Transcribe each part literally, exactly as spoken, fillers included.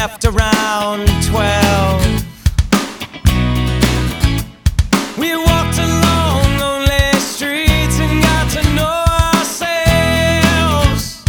left around twelve. We walked along lonely streets and got to know ourselves.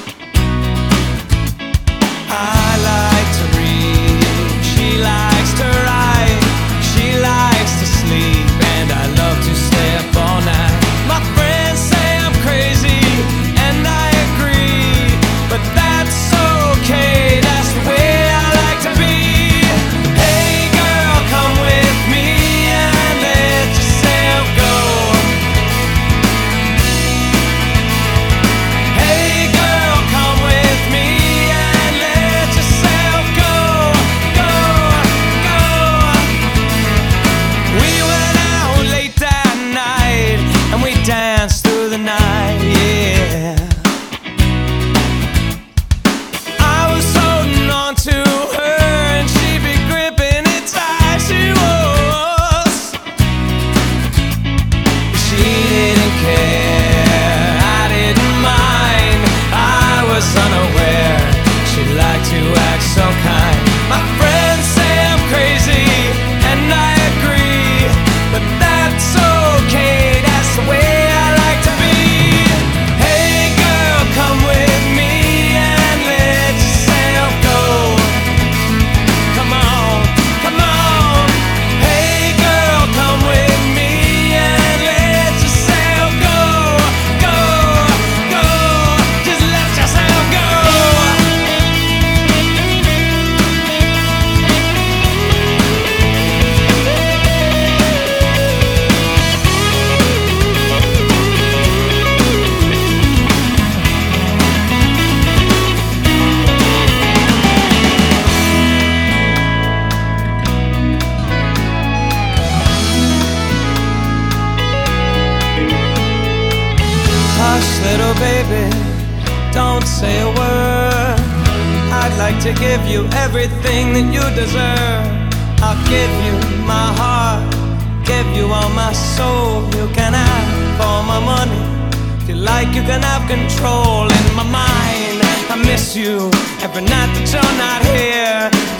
I like to read, she likes to write, she likes to sleep, and I love to stay up all night. My friends say I'm crazy, and I agree, but that's okay, that's the way I like to be. Hey girl, come with me and let yourself go. Hey girl, come with me and let yourself go, go, go. We went out late that night and we danced through the night, yeah. I was holding on to her and she'd be gripping it tight. She was. She didn't care, I didn't mind. I was unaware, she liked to act so kind. My friends say I'm crazy, and I agree, but that's okay, that's the way I like to be. Hey girl, come with me and let yourself go. Come on, come on. Hey girl, come with me and let yourself go, go, go. Just let yourself go. Hush, little baby, don't say a word. I'd like to give you everything that you deserve. I'll give you my heart, give you all my soul. You can have all my money, if you like you can have control in my mind. I miss you every night that you're not here.